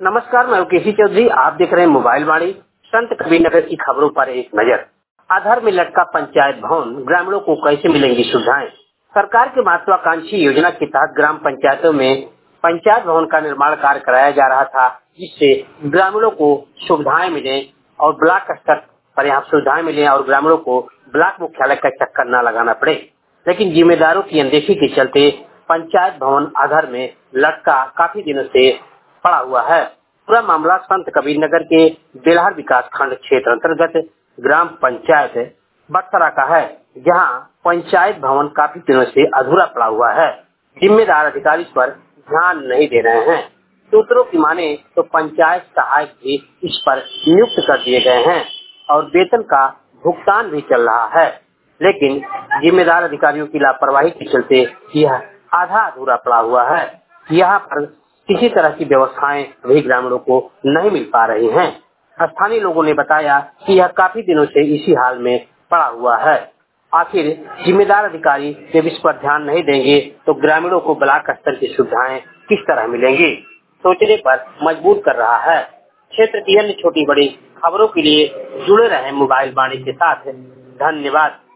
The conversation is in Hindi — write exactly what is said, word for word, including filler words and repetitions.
नमस्कार, मैं केसी चौधरी। आप देख रहे हैं मोबाइल वाणी। संत कबीर नगर की खबरों पर एक नजर। आधार में लटका पंचायत भवन, ग्रामीणों को कैसे मिलेंगी सुविधाएं? सरकार की महत्वाकांक्षी योजना के तहत ग्राम पंचायतों में पंचायत भवन का निर्माण कार्य कराया जा रहा था, जिससे ग्रामीणों को सुविधाएं मिले और ब्लॉक स्तर पर यहाँ सुविधाएं मिले और ग्रामीणों को ब्लॉक मुख्यालय का चक्कर न लगाना पड़े। लेकिन जिम्मेदारों की अनदेखी के चलते पंचायत भवन आधार में लटका काफी दिनों से पड़ा हुआ है। पूरा मामला संत कबीर नगर के बेलहर विकास खंड क्षेत्र अंतर्गत ग्राम पंचायत बटसरा का है, जहां पंचायत भवन काफी दिनों से अधूरा पड़ा हुआ है। जिम्मेदार अधिकारी इस पर ध्यान नहीं दे रहे हैं। सूत्रों की माने तो पंचायत सहायक भी इस पर नियुक्त कर दिए गए हैं और वेतन का भुगतान भी चल रहा है, लेकिन जिम्मेदार अधिकारियों की लापरवाही के चलते यह आधा अधूरा पड़ा हुआ है। यहाँ पर किसी तरह की व्यवस्थाएं भी ग्रामीणों को नहीं मिल पा रही हैं। स्थानीय लोगों ने बताया कि यह काफी दिनों से इसी हाल में पड़ा हुआ है। आखिर जिम्मेदार अधिकारी जब इस पर ध्यान नहीं देंगे तो ग्रामीणों को ब्लॉक स्तर की सुविधाएं किस तरह मिलेंगी, सोचने पर मजबूर कर रहा है। क्षेत्र की अन्य छोटी बड़ी खबरों के लिए जुड़े रहे मोबाइल वाणी के साथ। धन्यवाद।